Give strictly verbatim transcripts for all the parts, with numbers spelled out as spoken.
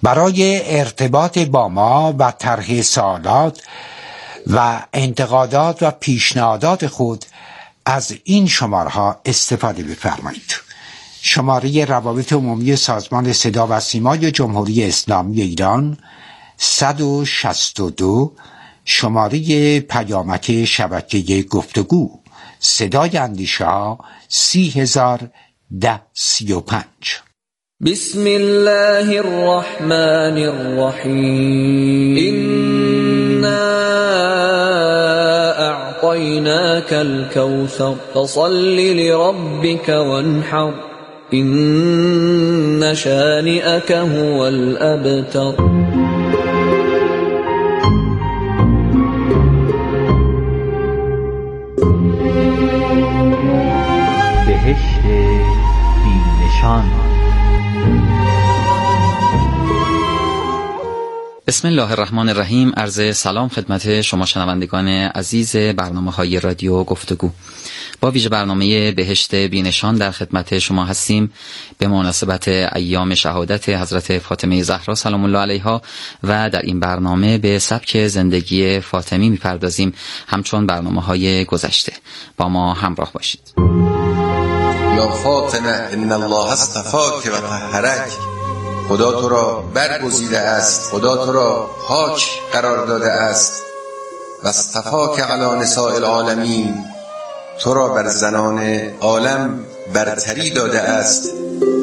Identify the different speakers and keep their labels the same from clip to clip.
Speaker 1: برای ارتباط با ما و طرح سوالات و انتقادات و پیشنهادات خود از این شماره‌ها استفاده بفرمایید. شماره روابط عمومی سازمان صدا و سیمای جمهوری اسلامی ایران صد و شصت و دو، شماره پیامک شبکه گفتگو صدای اندیشه ها سی هزار ده سی و پنج.
Speaker 2: بسم الله الرحمن الرحیم. إنا أعطيناك الكوثر فصل لربك وانحر إن شانئك هو الأبتر.
Speaker 3: بهشت بی‌نشان.
Speaker 4: بسم الله الرحمن الرحیم. عرض سلام خدمت شما شنوندگان عزیز برنامه‌های رادیو گفتگو. با ویژه برنامه بهشت بی‌نشان در خدمت شما هستیم به مناسبت ایام شهادت حضرت فاطمه زهرا سلام الله علیها و در این برنامه به سبک زندگی فاطمی می‌پردازیم همچون برنامه‌های گذشته. با ما همراه باشید.
Speaker 5: یا فاطمه ان الله اصطفاک و طهرک. خدا تو را برگزیده است، خدا تو را پاک قرار داده است و اصطفاک علی نساء العالمین، تو را بر زنان عالم برتری داده است.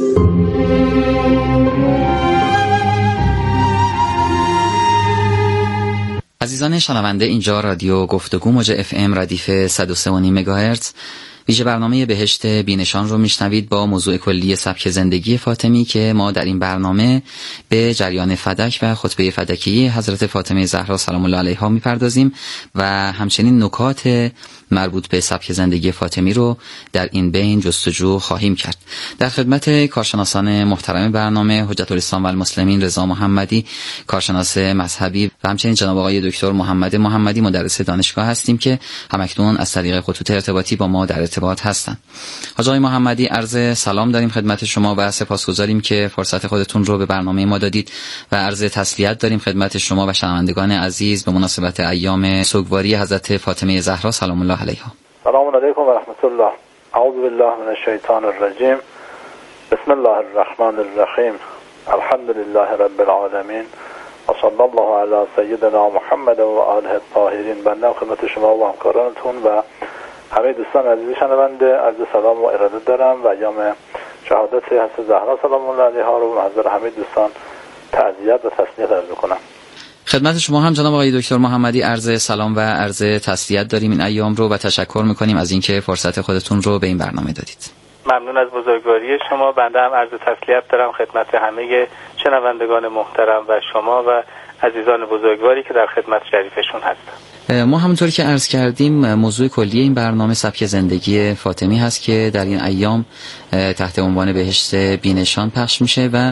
Speaker 4: عزیزان شنونده، اینجا رادیو گفتگو موج اف ام ردیف صد و سه و نیم مگاهرتز. ویژه برنامه بهشت بی‌نشان رو میشنوید با موضوع کلی سبک زندگی فاطمی که ما در این برنامه به جریان فدک و خطبه فدکی حضرت فاطمه زهرا سلام الله علیها میپردازیم و همچنین نکات مربوط به سبک زندگی فاطمی رو در این بین جستجو خواهیم کرد. در خدمت کارشناسان محترم برنامه حجت الاسلام و المسلمین رضا محمدی، کارشناس مذهبی، و همچنین جناب آقای دکتر محمد محمدی مدرس دانشگاه هستیم که همکنون از طریق خطوط ارتباطی با ما در ارتباط هستند. حاج آقای محمدی، عرض سلام داریم خدمت شما و سپاسگزاریم که فرصت خودتون رو به برنامه ما دادید و عرض تسلیت داریم خدمت شما و شنوندگان عزیز به مناسبت ایام سوگواری حضرت فاطمه زهرا سلام الله علیها.
Speaker 6: سلام علیکم و رحمت الله. اعوذ بالله من الشیطان الرجیم. بسم الله الرحمن الرحیم. الحمد لله رب العالمین و صلی الله علی سیدنا محمد و آله الطاهرین. بنده خدمت شما و همکارانتون و همه دوستان عزیز شنونده عرض سلام و اراده دارم و ایام شهادت حضرت زهرا سلام الله علیها رو به حضور همه دوستان تعزیت و تسلیت عرض کنم.
Speaker 4: خدمت شما هم جناب آقای دکتر محمدی عرض سلام و عرض تسلیت داریم این ایام رو و تشکر میکنیم از اینکه فرصت خودتون رو به این برنامه دادید.
Speaker 6: ممنون از بزرگواری شما. بنده هم عرض تسلیت دارم خدمت همه شنوندگان محترم و شما و عزیزان بزرگواری که در خدمت شریفشون هستن.
Speaker 4: ما همونطور که عرض کردیم موضوع کلی این برنامه سبک زندگی فاطمی هست که در این ایام تحت عنوان بهشت بی‌نشان پخش میشه و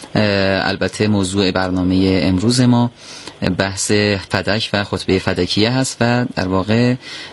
Speaker 4: البته موضوع برنامه امروز ما بحث فدک و خطبه فدکیه هست و در واقع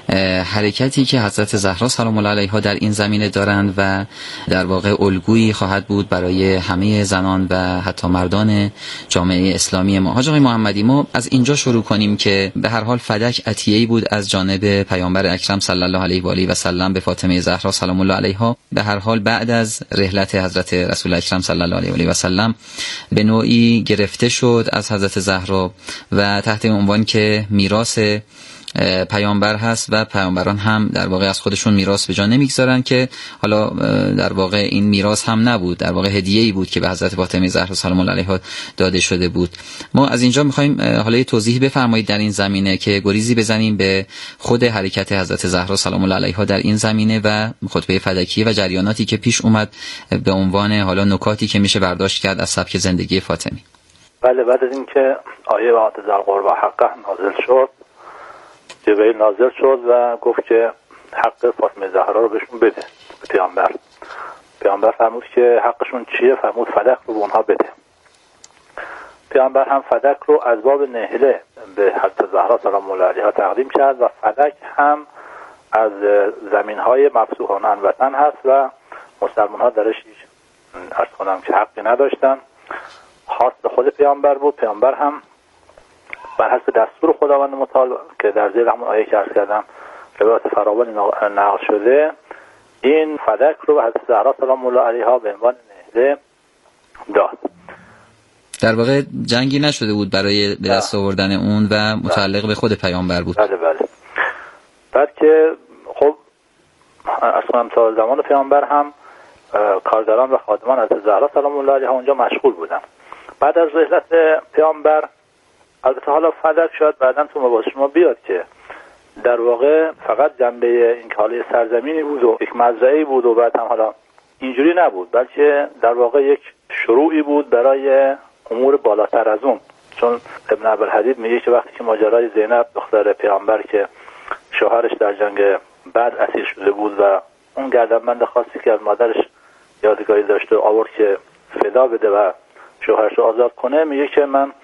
Speaker 4: حرکتی که حضرت زهرا سلام الله علیها در این زمینه دارند و در واقع الگویی خواهد بود برای همه زنان و حتی مردان جامعه اسلامی ما. حاج آقای محمدی، ما از اینجا شروع کنیم که به هر حال فدک عطیه‌ای بود از جانب پیامبر اکرم صلی الله علیه و آله و سلم به فاطمه زهرا سلام الله علیها. به هر حال بعد از رحلت حضرت رسول اکرم صلی الله علیه و آله و سلم به نوعی گرفته شد از حضرت زهرا و تحت عنوان که میراث پیامبر هست و پیامبران هم در واقع از خودشون میراث به جا نمیگذارن که حالا در واقع این میراث هم نبود، در واقع هدیه‌ای بود که به حضرت فاطمه زهرا سلام الله علیها داده شده بود. ما از اینجا می‌خوایم حالا یه توضیح بفرمایید در این زمینه که گریزی بزنیم به خود حرکت حضرت زهرا سلام الله علیها در این زمینه و خطبه فدکی و جریاناتی که پیش اومد به عنوان حالا نکاتی که میشه برداشت کرد از سبک زندگی فاطمی.
Speaker 6: بله، بعد از اینکه آیه وعده در قرب حقه نازل شد، جبرئیل نازل شد و گفت که حق فاطمه زهرا رو بهشون بده. پیامبر پیامبر فرمود که حقشون چیه؟ فرمود فدک رو به اونها بده. پیامبر هم فدک رو از باب نهله به حضرت زهرا سلام الله علیها تقدیم کرد و فدک هم از زمین‌های مفتوحان عن وطن هست و مسلمان‌ها درش عرض کنم که حقی نداشتن. خاص به خود پیامبر بود. پیامبر هم بر حسب دستور خداوند متعال که در ذیل همون آیه که عرض کردم روایت فراوانی نقل شده، این فدک رو به حضرت زهرا سلام الله علیها به عنوان نهله داد.
Speaker 4: در واقع جنگی نشده بود برای به دست آوردن اون و متعلق به خود پیامبر بود.
Speaker 6: بله بله. بعد که خب اصلا تا زمان پیامبر هم کارداران و خادمان از زهرا سلام الله علیها اونجا مشغول بودن. بعد از رحلت پیامبر، البته حالا فدک شاید بعداً تو مباحث شما بیاد که در واقع فقط جنبه این کاله سرزمینی بود و یک مزرعه‌ای بود و بعد هم حالا اینجوری نبود، بلکه در واقع یک شروعی بود برای امور بالاتر از اون. چون ابن ابوالحدید میگه که وقتی که ماجرای زینب دختر پیامبر که شوهرش در جنگ بعد اسیر شده بود و اون گردنبند خاصی که از مادرش یادگاری داشته آورد که فدا بده و شوهرش رو آزاد کنه، میگه که من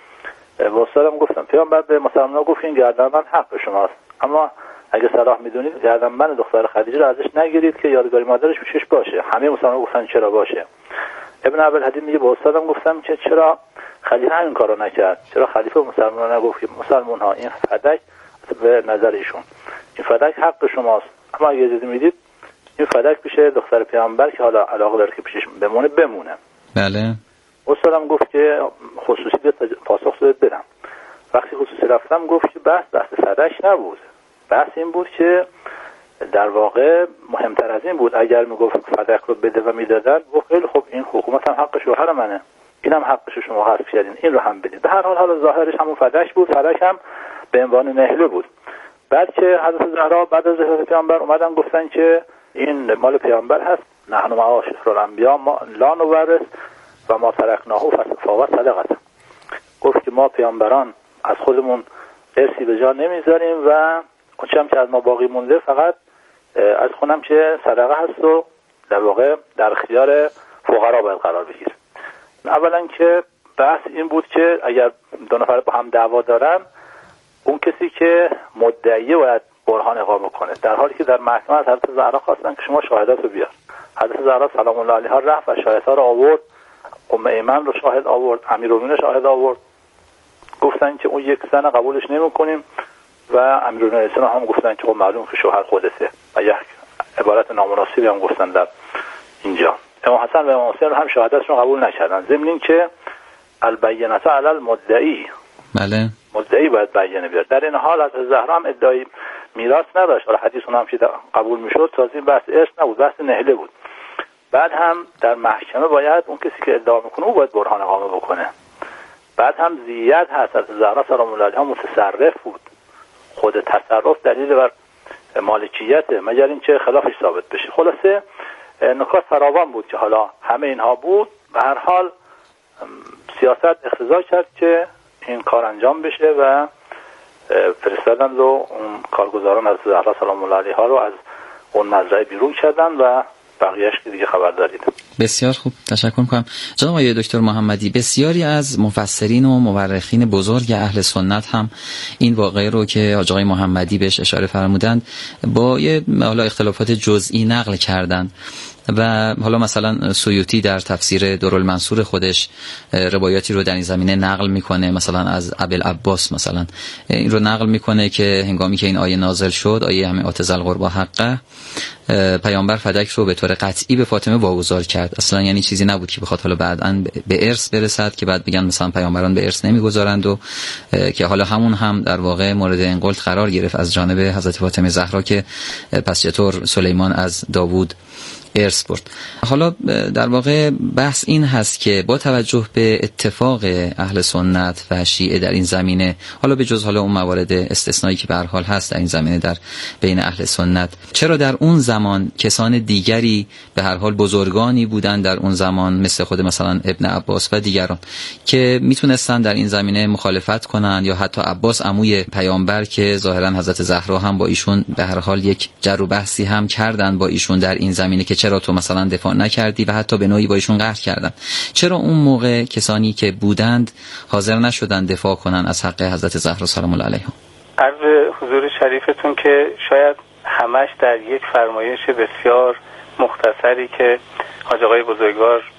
Speaker 6: واسرم گفتم پیامبر به مسلمان‌ها گفت این گردنبند حق شماست، اما اگه صلاح میدونید گردنبند دختر خدیجه رو ازش نگیرید که یادگاری مادرش پیشش باشه. همه مسلمان‌ها گفتن چرا باشه. ابن ابوالحدید میگه با استادم گفتم که چرا خلیفه همین کارو نکرد، چرا خلیفه مسلمان‌ها نگفت که مسلمان‌ها این فدک به نظر ایشون این فدک حق شماست، اما اگه اجازه میدید این فدک پیش دختر پیامبر که حالا علاقه داره که پیشش بمونه بمونه.
Speaker 4: بله.
Speaker 6: استادم گفت که خصوصی بیاد پاسخ بده بدم. وقتی خصوصی رفتم گفت که بحث بحث فدک نبود، بحث این بود که در واقع مهمتر از این بود اگر میگفت فدک رو بده و میدادن، گفت خیلی خب این حکومت هم حق شوهر منه، اینم حقش شما حذف کردین، این رو هم بدید. به هر حال حالا ظاهرش همون فدک بود، فدک هم به عنوان نهله بود. بعد که حضرت زهرا بعد از رحلت پیامبر اومدن گفتن که این مال پیامبر هست، نحن معاشر الانبیا ما لا نورث و ما ترکناه فهو صدقه. گفت که ما پیامبران از خودمون ارثی به جا نمیذاریم و اون چیزی که از ما باقی مونده فقط از خونم که صدقه هست و در واقع در اختیار فقرا باید قرار بگیره. اولا که بحث این بود که اگر دو نفر با هم دعوا دارن، اون کسی که مدعیه باید برهان اقامه کنه، در حالی که در محکمه از حضرت زهرا خواستن که شما شاهدات رو بیار. حضرت زهرا سلام الله علیها رفت و شاهدها رو آورد، ام ایمن رو شاهد آورد، امیرالمومنین شاهد آورد. گفتن که اون یک زن قبولش نمی‌کنیم و امیرالمومنین هم گفتن که خب معلوم که شوهر خودته و یک عبارت نامناسبی هم گفتن در اینجا. امام حسن و امام حسین هم شهادتشون قبول نکردن، ضمن اینکه البینه علی المدعی،
Speaker 4: بله،
Speaker 6: مدعی باید بیانه بیاد. در این حال از زهرا هم ادعای میراث نداشت، حالا حدیث اون هم که قبول میشد تازه بحث ارث نبود، بحث نهله بود. بعد هم در محکمه باید اون کسی که ادعا میکنه او باید برهان اقامه بکنه. بعد هم زیاد هست، از زهرا سلام الله علیها متصرف بود، خود تصرف دلیل بر مالکیته مگر اینکه خلافش ثابت بشه. خلاصه نکات فراوان بود که حالا همه اینها بود. به هر حال سیاست اقتضا کرد که این کار انجام بشه و فرستادن رو اون کارگزاران از زهرا سلام الله علیها رو از اون مزرعه بیرون کردن و بقیهش که دیگه خبر دارید.
Speaker 4: بسیار خوب، تشکر می‌کنم. جناب آقای دکتر محمدی، بسیاری از مفسرین و مورخین بزرگ اهل سنت هم این واقعه رو که حاج آقای محمدی بهش اشاره فرمودند با یه حالا اختلافات جزئی نقل کردند و حالا مثلا سیوطی در تفسیر دورالمنصور خودش روایاتی رو در این زمینه نقل میکنه، مثلا از ابوالعباس مثلا این رو نقل میکنه که هنگامی که این آیه نازل شد، آیه همه آتذ القربی حقه، پیامبر فدک رو به طور قطعی به فاطمه واگذار کرد. اصلا یعنی چیزی نبود که بخواد حالا بعداً به ارث برسد که بعد بگن مثلا پیامبران به ارث نمیگذارند و که حالا همون هم در واقع مورد انقلت قرار گرفت از جانب حضرت فاطمه زهرا که پس چطور سلیمان از داوود ارث برد. حالا در واقع بحث این هست که با توجه به اتفاق اهل سنت و شیعه در این زمینه، حالا به جز حالا اون موارد استثنایی که به هر حال هست در این زمینه در بین اهل سنت، چرا در اون زمان کسان دیگری به هر حال بزرگانی بودن در اون زمان مثل خود مثلا ابن عباس و دیگران که میتونستن در این زمینه مخالفت کنن، یا حتی عباس عموی پیامبر که ظاهرا حضرت زهرا هم با ایشون به هر حال یک جر و بحثی هم کردن با ایشون در این زمینه که چرا تو مثلا دفاع نکردی و حتی به نوعی با ایشون قهر کردن، چرا اون موقع کسانی که بودند حاضر نشدن دفاع کنن از حق حضرت زهرا سلام الله علیها؟
Speaker 7: عرض حضور شریفتون که شاید همش در یک فرمایش بسیار مختصری که حاج آقای بزرگوار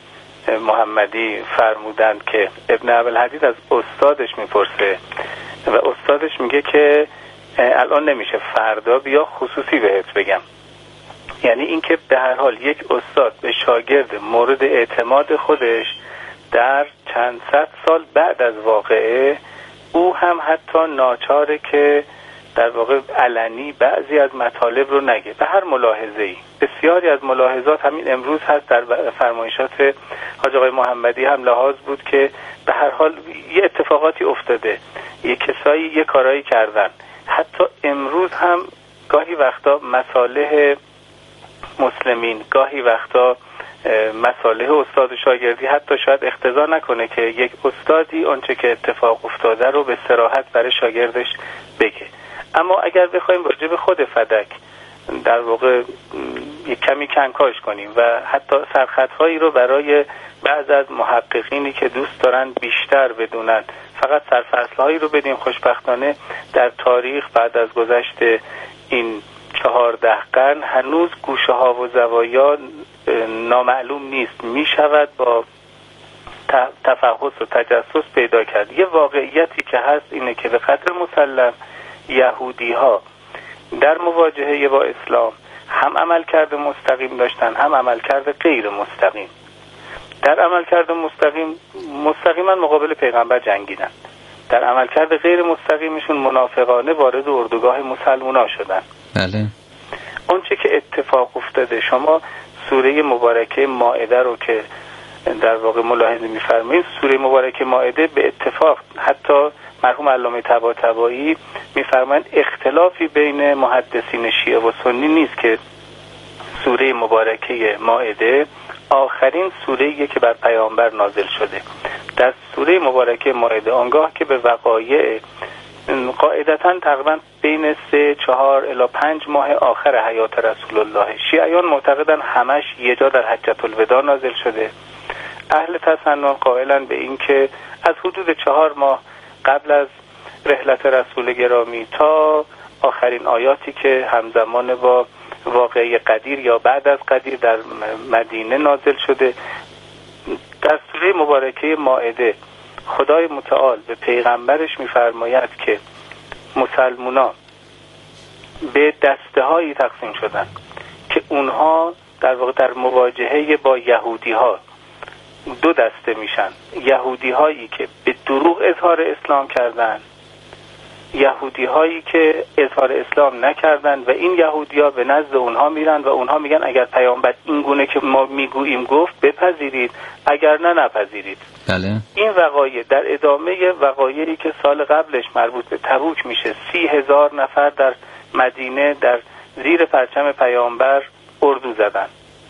Speaker 7: محمدی فرمودند که ابن ابوالحدید از استادش میپرسه و استادش میگه که الان نمیشه، فردا بیا خصوصی بهت بگم. یعنی اینکه به هر حال یک استاد به شاگرد مورد اعتماد خودش در چند صد سال بعد از واقعه، او هم حتی ناچاره که در واقع علنی بعضی از مطالب رو نگه به هر ملاحظه‌ای. بسیاری از ملاحظات همین امروز هست در فرمایشات حاج آقای محمدی هم لحاظ بود که به هر حال یه اتفاقاتی افتاده، یه کسایی یه کارایی کردن. حتی امروز هم گاهی وقتا مصالح مسلمین، گاهی وقتا مصالح استاد و شاگردی حتی شاید اقتضا نکنه که یک استادی آنچه که اتفاق افتاده رو به صراحت برای شاگردش بگه. اما اگر بخوایم راجع به خود فدک در واقع یک کمی کنکاش کنیم و حتی سرخطهایی رو برای بعض از محققینی که دوست دارن بیشتر بدونن فقط سرفصلهایی رو بدیم، خوشبختانه در تاریخ بعد از گذشت این چهارده قرن هنوز گوشه ها و زوایا نامعلوم نیست، می شود با تفحص و تجسس پیدا کرد. یه واقعیتی که هست اینه که به قدر مسلم یهودی ها در مواجهه با اسلام هم عملکرد مستقیم داشتن، هم عملکرد غیر مستقیم. در عملکرد مستقیم مستقیما مقابل پیغمبر جنگیدن، در عملکرد غیر مستقیمشون منافقانه وارد اردوگاه مسلمونا شدن.
Speaker 4: بله.
Speaker 7: اونچه که اتفاق افتاده، شما سوره مبارکه مائده رو که در واقع ملاحظه می‌فرمایید، سوره مبارکه مائده به اتفاق حتی مرحوم علامه طباطبایی می‌فرمایند اختلافی بین محدثین شیعه و سنی نیست که سوره مبارکه مائده آخرین سوره‌ایه که بر پیامبر نازل شده. در سوره مبارکه مائده آنگاه که به وقایع قاعدتاً تقریباً بین سه چهار الی پنج ماه آخر حیات رسول الله، شیعیان معتقدن همش یه جا در حجة الوداع نازل شده. اهل تسنن قائلن به این که از حدود چهار ماه قبل از رحلت رسول گرامی تا آخرین آیاتی که همزمان با واقعه قدیر یا بعد از قدیر در مدینه نازل شده. در سوره مبارکه مائده خدای متعال به پیغمبرش می‌فرماید که مسلمونا به دسته هایی تقسیم شدن که اونها در واقع در مواجهه با یهودی ها دو دسته میشن. یهودی هایی که به دروغ اظهار اسلام کردن، یهودی هایی که اظهار اسلام نکردن و این یهودی ها به نزد اونها میرن و اونها میگن اگر پیامبر این گونه که ما میگوییم گفت بپذیرید، اگر نه نپذیرید.
Speaker 4: بله.
Speaker 7: این وقایع در ادامه وقایعی که سال قبلش مربوط به تبوک میشه، سی هزار نفر در مدینه در زیر پرچم پیامبر اردو زدن.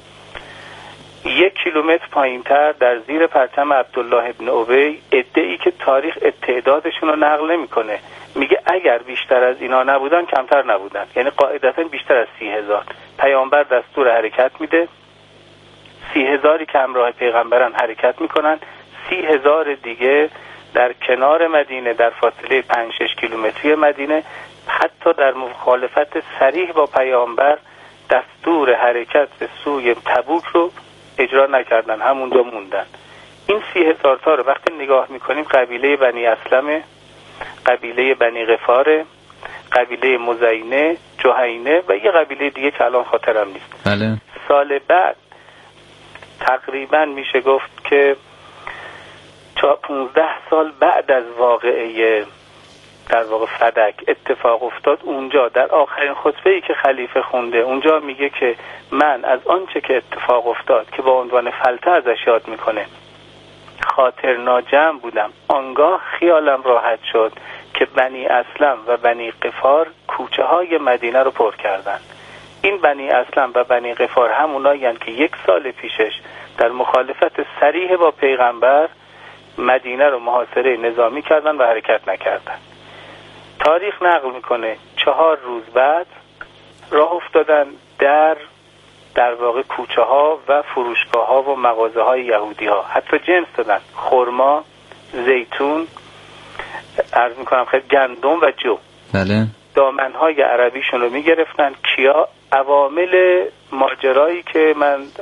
Speaker 7: یک کیلومتر پایینتر در زیر پرچم عبدالله ابن ابی، ادعی که تاریخ تعدادشون رو نقل نمیکنه، میگه اگر بیشتر از اینا نبودن کمتر نبودن، یعنی قاعدتا بیشتر از سی هزار. پیامبر دستور حرکت میده، سی هزاری که همراه پیغمبرن حرکت میکنن، سی هزار دیگه در کنار مدینه در فاصله پنج شش کیلومتری مدینه حتی در مخالفت صریح با پیامبر دستور حرکت به سوی تبوک رو اجرا نکردن، همونجا موندن. این سی هزار تا رو وقتی نگاه میکنیم قبیله بنی اسلم، قبیله بنی غفار، قبیله مزینه، جهینه و یه قبیله دیگه که الان خاطرم نیست.
Speaker 4: بله.
Speaker 7: سال بعد تقریبا میشه گفت که پونزده سال بعد از واقعه در واقع فدک اتفاق افتاد. اونجا در آخرین خطبه‌ای که خلیفه خونده اونجا میگه که من از آنچه که اتفاق افتاد که با عنوان فلته ازش یاد میکنه خاطر ناجمع بودم، آنگاه خیالم راحت شد که بنی اسلم و بنی غفار کوچه های مدینه رو پر کردن. این بنی اسلم و بنی غفار همونایی هستند که یک سال پیشش در مخالفت صریح با پیغمبر مدینه رو محاصره نظامی کردن و حرکت نکردن. تاریخ نقل میکنه چهار روز بعد راه افتادن در در واقع کوچه ها و فروشگاه ها و مغازه های یهودی ها، حتی جنس دادن، خرما، زیتون، عرض میکنم خیلی گندم و جو.
Speaker 4: بله.
Speaker 7: دامن های عربیشون رو میگرفتن. کیا؟ عوامل ماجرایی که من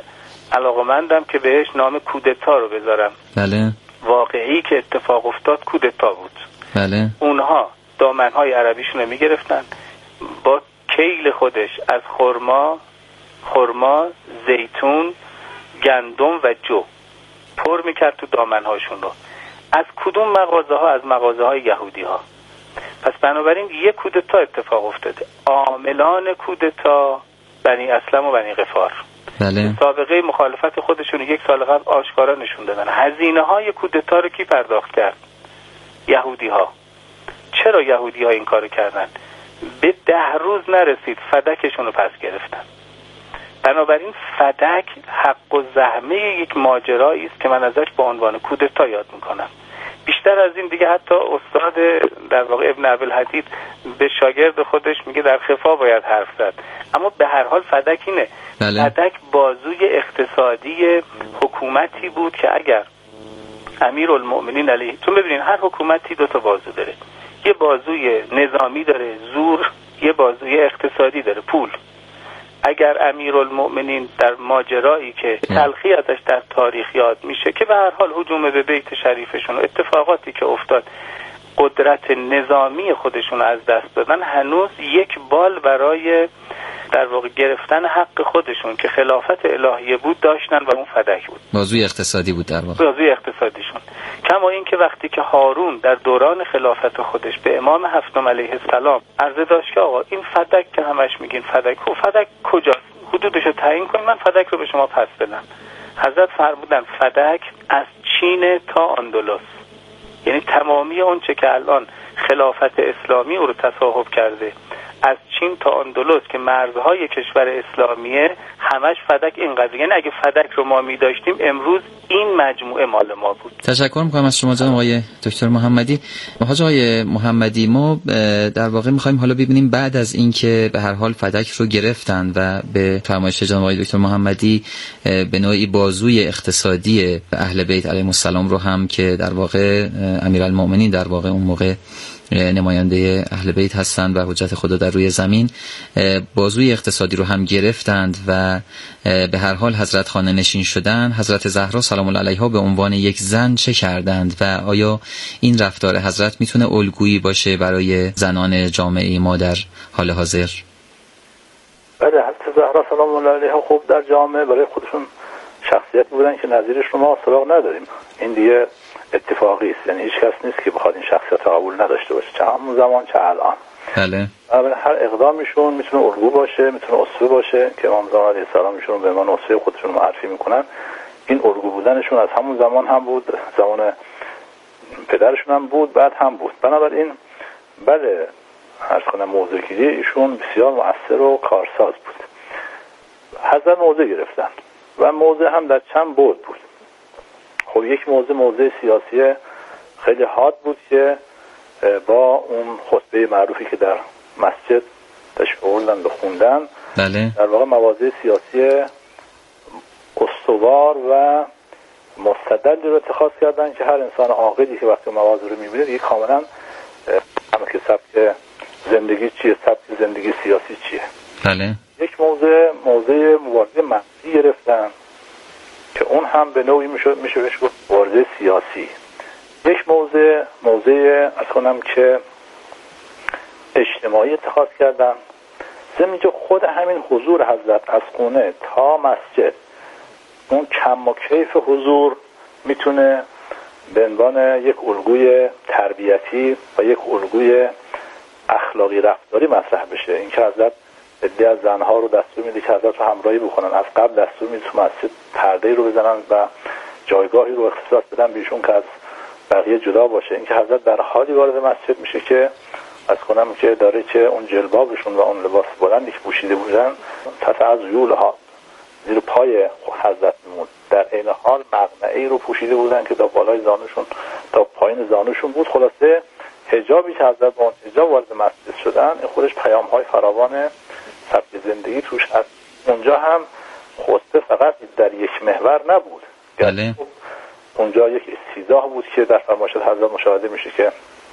Speaker 7: علاقمندم که بهش نام کودتا رو بذارم.
Speaker 4: بله.
Speaker 7: واقعی که اتفاق افتاد کودتا بود.
Speaker 4: بله.
Speaker 7: اونها دامنهای عربیشون رو میگرفتن، با کیل خودش از خرما خرما زیتون گندم و جو پر میکرد تو دامنهاشون رو. از کدوم مغازه ها؟ از مغازه های یهودی ها. پس بنابراین یک کودتا اتفاق افتاده. عاملان کودتا بنی اسلم و بنی غفار.
Speaker 4: بله.
Speaker 7: سابقه مخالفت خودشون یک سال قبل آشکارا نشون دادن. هزینه های کودتا رو کی پرداخت کرد؟ یهودی ها. چرا یهودی ها این کارو کردن؟ به ده روز نرسید فدکشون رو پس گرفتن. بنابراین فدک حق و زحمه یک ماجرایی است که من ازش با عنوان کودتا یاد میکنم. بیشتر از این دیگه حتی استاد در واقع ابن ابوالحدید به شاگرد خودش میگه در خفا باید حرف زد. اما به هر حال فدک اینه.
Speaker 4: بله.
Speaker 7: فدک بازوی اقتصادی حکومتی بود که اگر امیرالمؤمنین علیه، تو ببینین هر حکومتی دو تا بازو داره، یه بازوی نظامی داره زور، یه بازوی اقتصادی داره پول. اگر امیرالمؤمنین در ماجرایی که تلخی ازش در تاریخ یاد میشه که به هر حال هجوم به بیت شریفشون و اتفاقاتی که افتاد قدرت نظامی خودشون از دست دادن، هنوز یک بال برای در واقع گرفتن حق خودشون که خلافت الهیه بود داشتن و اون فدک بود.
Speaker 4: بازوی اقتصادی بود در واقع.
Speaker 7: بازوی اقتصادیشون. کما این که وقتی که هارون در دوران خلافت خودش به امام هفتم علیه السلام عرضه داشت که آقا این فدک که همش میگین فدک، خب فدک کجاست؟ حدودشو تعیین کنید، من فدک رو به شما پس بدم. حضرت فرمودن فدک از چین تا اندلس، یعنی تمامی اون چه که الان خلافت اسلامی او رو تصاحب کرده، از چین تا اندلس که مرزهای کشور اسلامیه، همش فدک اینقدر. یعنی اگه فدک رو ما می داشتیم امروز این مجموعه مال ما بود.
Speaker 4: تشکر میکنم از شما جناب آقای دکتر محمدی. حاج آقای محمدی، ما در واقع میخوایم حالا ببینیم بعد از اینکه به هر حال فدک رو گرفتن و به فرمایش جناب آقای دکتر محمدی به نوعی بازوی اقتصادی اهل بیت علیهم السلام رو هم که در واقع امیرالمؤمنین در واقع اون موقع نماینده اهل بیت هستند و حجت خدا در روی زمین، بازوی اقتصادی رو هم گرفتند و به هر حال حضرت خانه نشین شدن. حضرت زهرا سلام الله علیها به عنوان یک زن چه کردند و آیا این رفتار حضرت میتونه الگویی باشه برای زنان جامعه ما در حال حاضر؟
Speaker 6: بله، حضرت زهرا سلام الله علیها خوب در جامعه برای خودشون شخصیت بودن که نظیرش رو ما سراغ نداریم. این دیگه اتفاقی است، یعنی هیچ کس نیست که بخواد این شخصیت رو قبول نداشته باشه، چه همون زمان چه الان.
Speaker 4: بله.
Speaker 6: هر اقدامشون میتونه الگو باشه، میتونه اسوه باشه که امام زمان علیه السلام ایشون به عنوان اسوه خودشون معرفی میکنن. این الگو بودنشون از همون زمان هم بود، زمان پدرشون هم بود، بعد هم بود. بنابراین بله، عرض کنم موضوع گیری ایشون بسیار مؤثر و کارساز بود. حضرت موضع گرفتن و موضع هم در چند بود بود. خب یک موضع موضع سیاسی خیلی حاد بود که با اون خطبه معروفی که در مسجد تشریف آوردن و خوندن،
Speaker 4: بله،
Speaker 6: در واقع مواضع سیاسی استوار و مستدلی رو اتخاذ کردن که هر انسان عاقلی که وقتی مواضع رو میبینه دیگه کاملا همه که سبک زندگی چیه، سبک زندگی سیاسی چیه.
Speaker 4: بله.
Speaker 6: یک موضع موضع مبارزه منفی گرفتن که اون هم به نوعی میشه میشه بهش گفت مبارزه سیاسی. یک موضع موضع از کنم که اجتماعی اتخاذ کردن. ضمن که خود همین حضور حضرت از خونه تا مسجد، اون کم و کیف حضور میتونه به عنوان یک الگوی تربیتی و یک الگوی اخلاقی رفتاری مطرح بشه. این که حضرت عده از زنها رو دستور میده که حضرت رو همراهی بکنن، از قبل دستور میده تو مسجد پرده رو بزنن و جایگاهی رو اختصاص بدن بیشون که از بقیه جدا باشه. این که حضرت در حالی وارد مسجد میشه که از کنم که داره که اون جلبابشون و اون لباس بلندی که پوشیده بودن تحت از یولها زیر پای حضرت میموند، در عین حال مقنعه‌ای رو پوشیده بودن که تا بالای زانوشون تا پایین زانوشون بود. خلاصه حجابی که حضرت با اون حجاب وارد مسجد شدن، این خودش پیام‌های فراوان سبک زندگی توش هست. اونجا هم خطبه فقط در یک محور نبود.
Speaker 4: بله.
Speaker 6: اونجا یک استیضاح بود که در فرمایشات حضرت مشاهده میشه که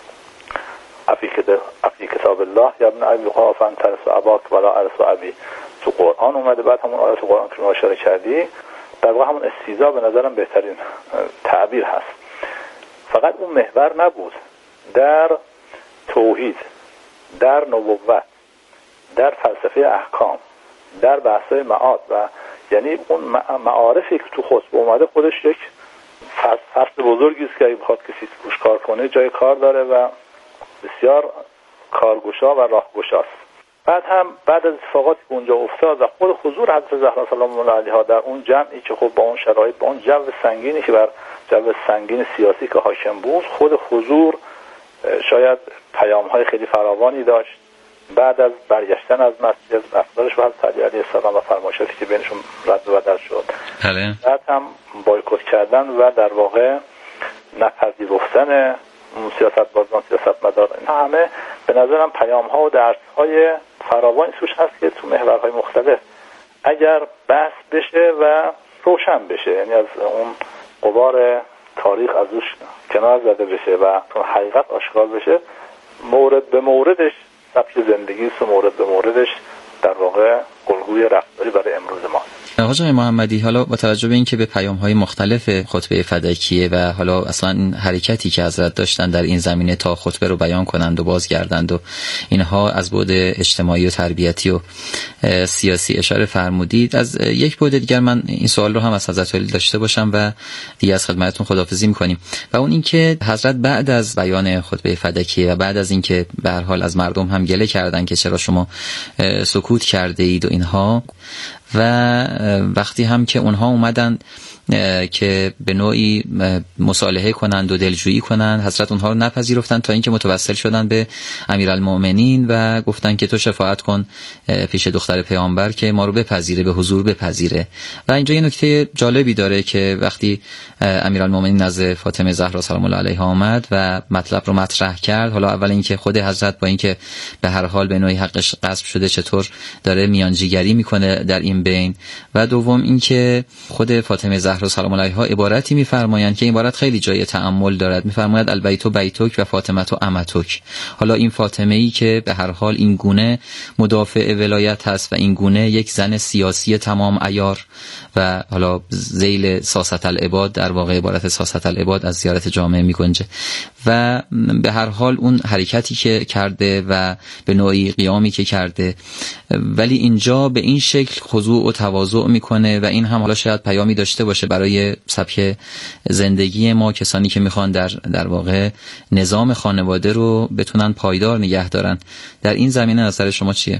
Speaker 6: افی کتاب الله یا ابن ابی قحافه ترس اباک ولا ارس ابی تو قرآن اومده. بعد همون آیات قرآن که ما اشاره کردی در واقع همون استیضاح به نظرم بهترین تعبیر هست. فقط اون محور نبود، در توحید، در نبوت، در فلسفه احکام، در بحث‌های معاد و یعنی اون معارفی که تو خطبه اومده خودش یک فصل بزرگی است که اگه بخواد کسی روش کار کنه جای کار داره و بسیار کارگشا و راهگشاست. بعد هم بعد از اتفاقاتی که اونجا افتاد و خود حضور حضرت زهرا سلام الله علیها در اون جمعی که خب با اون شرایط، با اون جو سنگینی که بر جو سنگین سیاسی که حاکم بود، خود حضور شاید پیام‌های خیلی فراوانی داشت. بعد از برگشتن از مسجد رفتارش با حضرت علی علیه السلام و فرمایشاتی که بینشون رد و بدل شد،
Speaker 4: بله.
Speaker 6: بعد هم بایکوت کردن و در واقع نپذیرفتن سیاست‌بازان، سیاستمداران، اینا همه به نظرم پیام‌ها و درس‌های فراوانی توش هست که تو محورهای مختلف اگر بحث بشه و روشن بشه، یعنی از اون غبار تاریخ از روش کنار زده بشه و حقیقت آشکار بشه، مورد به موردش سبک زندگی است و مورد به موردش در واقع الگوی رفتاری برای امروز ما.
Speaker 4: حاج آقای محمدی، حالا با توجه به اینکه به پیام‌های مختلف خطبه فدکیه و حالا اصلا این حرکتی که حضرت داشتن در این زمینه تا خطبه رو بیان کنند و بازگردند و اینها از بعد اجتماعی و تربیتی و سیاسی اشاره فرمودید، از یک بعد دیگر من این سوال رو هم از حضرت علی داشته باشم و دیگه از خدمتتون خداحافظی می‌کنیم، و اون اینکه حضرت بعد از بیان خطبه فدکیه و بعد از اینکه به هر حال از مردم هم گله کردن که چرا شما سکوت کرده اید و اینها، و وقتی هم که اونها اومدن که به نوعی مصالحه کنند و دلجویی کنند، حضرت اونها رو نپذیرفتن تا اینکه متوسل شدن به امیرالمؤمنین و گفتن که تو شفاعت کن پیش دختر پیامبر که ما رو بپذیره، به حضور بپذیره. و اینجا یه نکته جالبی داره که وقتی امیرالمؤمنین نزد فاطمه زهرا سلام الله علیها آمد و مطلب رو مطرح کرد، حالا اول اینکه خود حضرت با اینکه به هر حال به نوعی حقش غصب شده چطور داره میانجیگری میکنه در این بین، و دوم اینکه خود فاطمه زهرا سلام الله علیها عبارتی میفرمایند که این عبارت خیلی جای تأمل دارد. میفرماید البیت بیتک و فاطمه امتک. حالا این فاطمه ای که به هر حال این گونه مدافع ولایت هست و این گونه یک زن سیاسی تمام عیار و حالا ذیل ساست العباد، در واقع عبارت ساست العباد از زیارت جامعه میگنجه، و به هر حال اون حرکتی که کرده و به نوعی قیامی که کرده، ولی اینجا به این شکل خضوع و تواضع میکنه و این هم حالا شاید پیامی داشته باشه برای سبک زندگی ما، کسانی که میخوان در در واقع نظام خانواده رو بتونن پایدار نگه دارن. در این زمینه نظر شما چیه؟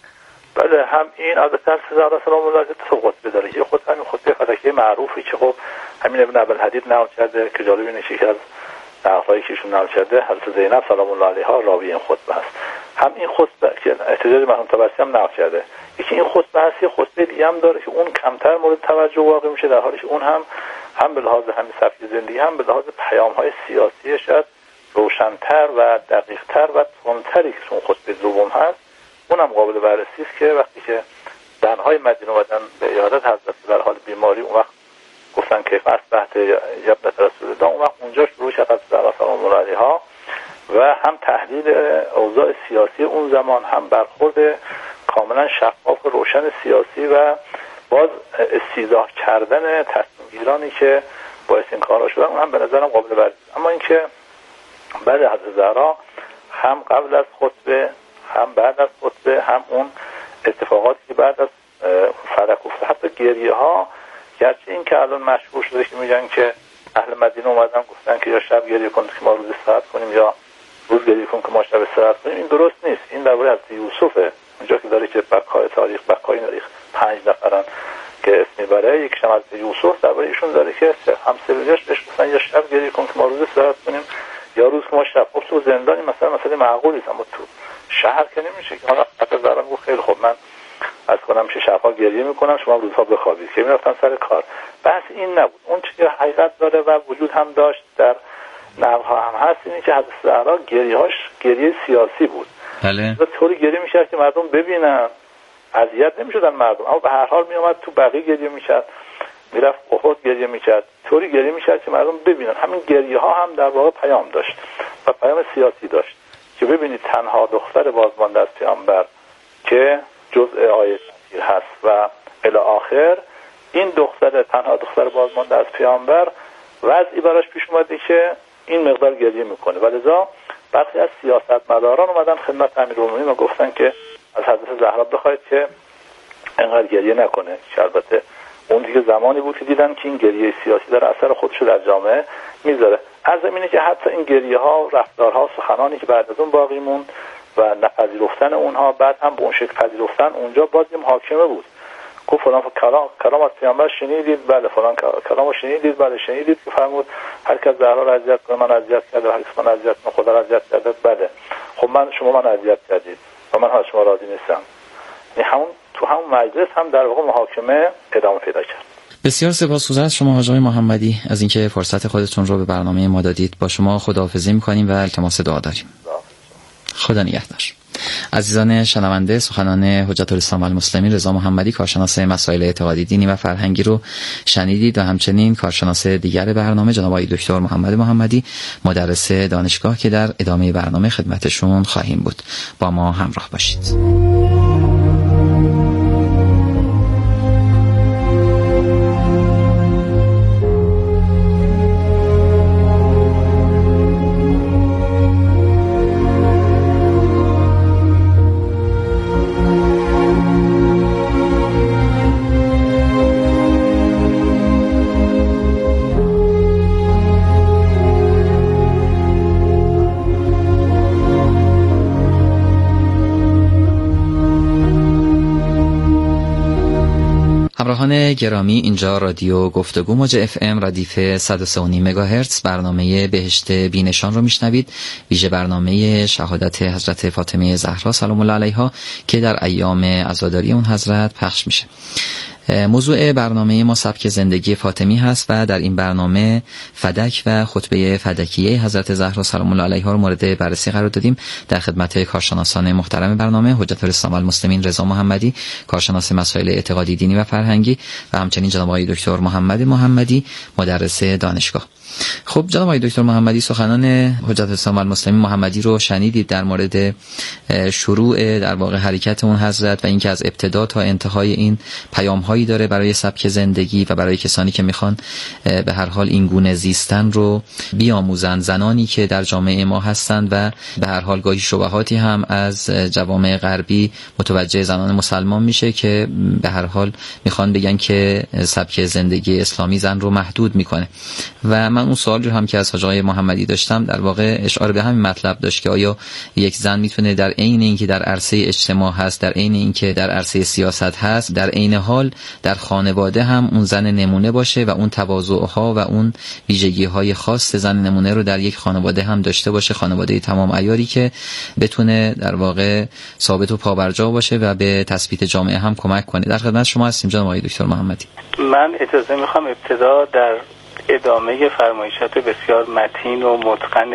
Speaker 6: بله، هم این البته زهرا سلام الله علیها تو خطبه داره، یه خود همین خطبه فدکیه معروفی که خب همین ابن ابوالحدید نقل کرده که جالب اینه که از نقلایی که ایشون نقل کرده حضرت زینب سلام الله علیها راوی این خطبه است. هم این خطبه که احتجاج مرحوم طبرسی هم نقل کرده، یکی این خطبه هست، یه خطبه دیگه هم داره که اون کمتر مورد توجه واقع میشه، در حالی که اون هم هم به لحاظ همین سبک زندگی هم به لحاظ پیام‌های سیاسی شاید روشن‌تر و دقیق‌تر و تندتری که اون خطبه دوم هست، اونم قابل بررسی است که وقتی که زن‌های مدینه اومدن به عیادت حضرت در حال بیماری، اون وقت گفتن که اصبحت ابنة رسول الله، اون وقت اونجا شروع شد حضرت زهرا سلام الله علیها و هم تحلیل اوضاع سیاسی اون زمان، هم برخورد کاملا شفاف و روشن سیاسی و باز استیضاح کردن تصمیم‌گیرانی که باعث این کارا شدن، اون هم به نظرم قابل بررسی. اما اینکه بعد حضرت زهرا هم قبل از خطبه هم بعد از خطبه هم اون اتفاقاتی که بعد از فدک افتاد، حتی گریه ها، گرچه این که الان مشهور شده که میگن که اهل مدینه اومدن گفتن که یا شب گریه کن که ما روز استراحت کنیم یا روز گریه کن که ما شب استراحت کنیم، این درست نیست. این درباره از یوسفه، اونجا که داره که بکای تاریخ بکای تاریخ پنج نفرن که اسمی برای یکیش هم از یوسف، درباره ایشون داره که همسایه‌اش بهش گفتن یا شب گریه کن که ما روز استراحت کنیم یا روز که ما شب. خب تو زندانی مثلا مسئله معقولی است، اما تو شهر که نمیشه که حالا حتی زارم گفت خیلی خب من از کنم میشه شبها گریه میکنم شما روزها بخوابید، که میرفتن سر کار. بحث این نبود. اون چیزی که حقیقت داره و وجود هم داشت در نقل‌ها هم هست اینه که حضرت زهرا گریه‌هاش گریه سیاسی بود.
Speaker 4: بله.
Speaker 6: طوری گریه میکرد که مردم ببینن، اذیت نمیشدن مردم، اما به هر حال میومد تو بقیه گریه میکرد، میرفت احد گریه میکرد، طوری گریه میکرد که مردم ببینن. همین گریه ها هم در واقع پیام داشت و پیام سیاسی داشت که ببینید تنها دختر بازمانده از پیامبر که جزء آیه هست و الی آخر این دختر تنها دختر بازمانده از پیامبر وضعی براش پیش اومده که این مقدار گریه میکنه، ولذا برخی از سیاستمداران اومدن خدمت امیرالمومنین و گفتن که از حضرت زهرا بخواید که انقدر گریه نکنه، که البته اون دیگه زمانی بود که دیدن که این گریه سیاسی داره اثر خودش رو در جامعه میذاره. از اینه که حتی این گریه ها، رفتارها، سخنانی که بعد از اون باقی موند و نپذیرفتن اونها، بعد هم به اون شکل پذیرفتن اونجا باز یه محاکمه بود. گفت فلان کلام کلام از پیامبر شنیدید؟ بله. فلان کلامو شنیدید؟ بله شنیدید. که فرمود هر کس زهرا را اذیت کنه من اذیت کرده، هر کس من اذیت کنه خدا را اذیت کرده. بله. خب من شما من اذیت کردید و من از شما راضی نیستم. یعنی همون تو همون مجلس هم در واقع محاکمه ادامه پیدا کرد.
Speaker 4: بسیار سپاسگزارم از شما حاج آقای محمدی از اینکه فرصت خودتون رو به برنامه ما دادید. با شما خداحافظی می‌کنیم و التماس دعا داریم. خدا نگهدار. عزیزان شنونده، سخنان حجت الاسلام و المسلمین رضا محمدی کارشناس مسائل اعتقادی، دینی و فرهنگی رو شنیدید و همچنین کارشناس دیگر برنامه جناب آقای دکتر محمد محمدی مدرس دانشگاه که در ادامه برنامه خدمتشون خواهیم بود. با ما همراه باشید. همراهان گرامی، اینجا رادیو گفتگو موج اف ام ردیف صد و سه و نیم مگاهرتز برنامه بهشت بینشان رو میشنوید، ویژه برنامه شهادت حضرت فاطمه زهرا سلام الله علیها که در ایام عزاداری اون حضرت پخش میشه. موضوع برنامه ما سبک زندگی فاطمی هست و در این برنامه فدک و خطبه فدکیه حضرت زهرا سلام الله علیها رو مورد بررسی قرار دادیم. در خدمت کارشناسان محترم برنامه حجت الاسلام و المسلمین رضا محمدی کارشناس مسائل اعتقادی، دینی و فرهنگی و همچنین جناب آقای دکتر محمد محمدی مدرس دانشگاه. خب جناب آقای دکتر محمدی، سخنان حجت الاسلام و المسلمین محمدی رو شنیدید در مورد شروع در واقع حرکت اون حضرت و اینکه از ابتدا تا انتهای این پیام‌هایی داره برای سبک زندگی و برای کسانی که میخوان به هر حال این گونه زیستن رو بیاموزن، زنانی که در جامعه ما هستند و به هر حال گاهی شبهاتی هم از جوامع غربی متوجه زنان مسلمان میشه که به هر حال میخوان بگن که سبک زندگی اسلامی زن رو محدود میکنه. و من اون سوال رو هم که از حاج آقای محمدی داشتم در واقع اشاره به همین مطلب داشت که آیا یک زن میتونه در عین اینکه در عرصه اجتماع هست، در عین اینکه در عرصه سیاست هست، در عین حال در خانواده هم اون زن نمونه باشه و اون تواضع‌ها و اون ویژگی‌های خاص زن نمونه رو در یک خانواده هم داشته باشه، خانواده تمام عیاری که بتونه در واقع ثابت و پابرجا باشه و به تثبیت جامعه هم کمک کنه. در خدمت شما هستیم جناب آقای دکتر محمدی.
Speaker 7: من اجازه میخوام ابتدا در ادامه فرمایشات بسیار متین و متقن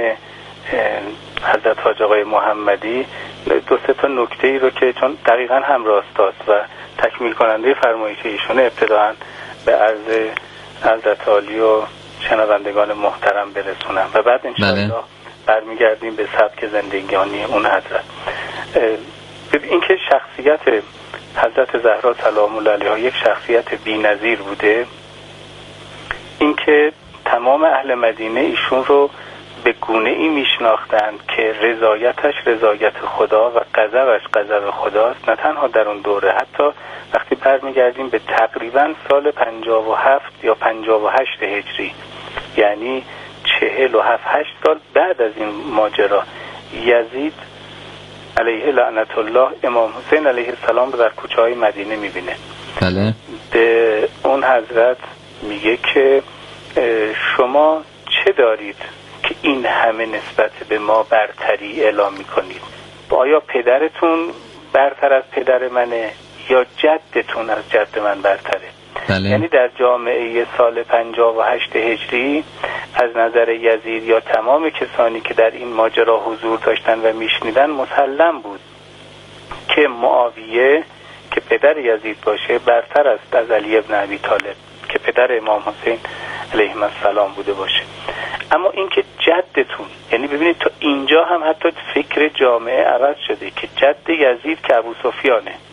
Speaker 7: حضرت حاج آقای محمدی دو سه تا نکته ای رو که چون دقیقاً هم راستاست و تکمیل کننده فرمایش ایشونه ابتداً به عرض حضرت عالی و شنوندگان محترم برسونم و بعد انشاءالله بله. برمیگردیم به سبک زندگانی اون حضرت. این که شخصیت حضرت زهرا سلام الله علیها یک شخصیت بی‌نظیر بوده، این که تمام اهل مدینه ایشون رو به گونه ای میشناختند که رضایتش رضایت خدا و غضبش غضب خداست. نه تنها در اون دوره، حتی وقتی برمیگردیم به تقریبا سال پنجاه و هفت یا پنجاه و هشت هجری، یعنی چهل و هفت هشت سال بعد از این ماجرا، یزید علیه لعنت الله امام حسین علیه السلام رو در کوچه های مدینه میبینه.
Speaker 4: بله.
Speaker 7: به اون حضرت میگه که شما چه دارید که این همه نسبت به ما برتری اعلام میکنید؟ آیا پدرتون برتر از پدر منه یا جدتون از جد من برتره؟
Speaker 4: بله.
Speaker 7: یعنی در جامعه سال پنجاه و هشت هجری از نظر یزید یا تمام کسانی که در این ماجرا حضور داشتن و میشنیدن مسلم بود که معاویه که پدر یزید باشه برتر است از علی ابن ابی طالب که پدر امام حسین علیه السلام بوده باشه. اما اینکه جدتون، یعنی ببینید تا اینجا هم حتی فکر جامعه عوض شده که جد یزید که ابو سفیانه،